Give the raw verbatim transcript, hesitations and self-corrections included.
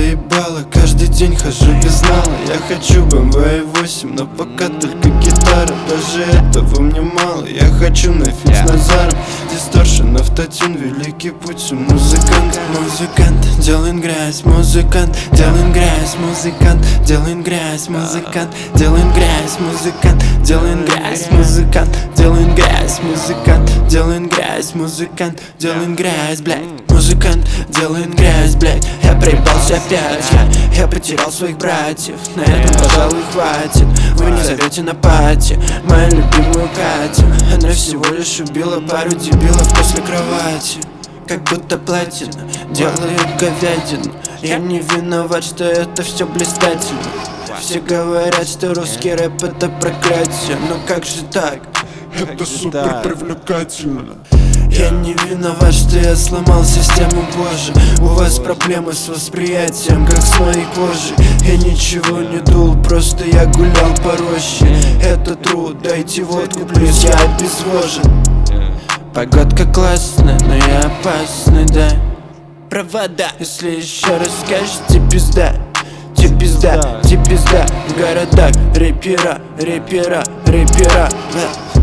заебало, каждый день хожу без нала. Я хочу бэ эм вэ восемь, но пока только гитара. Даже этого мне мало, я хочу на фит с Назаром. Дисторшн, автотюн, великий путь у музыканта. Музыкант, делаем грязь, музыкант, делаем грязь, музыкант, делаем грязь, музыкант, делаем грязь, музыкант, делаем грязь, музыкант, делаем грязь, музыкант, делаем грязь, музыкант, делаем грязь, блядь. Музыкант, делаем грязь, блядь. Я проебался опять, я, я потерял своих братьев. На этом, пожалуй, хватит. Вы не зовете на пати мою любимую Катю. Она всего лишь убила пару дебилов после кровати. Как будто платина делает говядину. Я не виноват, что это все блистательно. Все говорят, что русский рэп это проклятие. Но как же так? Это супер привлекательно. Я не виноват, что я сломал систему, боже. У вас проблемы с восприятием, как с моей кожей. Я ничего не дул, просто я гулял по роще. Это true, дайте водку, плюс я обезвожен. Погодка классная, но я опасный, да. Провода, если еще раз скажете пизда. Те пизда, те пизда в городах. Рэпера, рэпера, рэпера, да.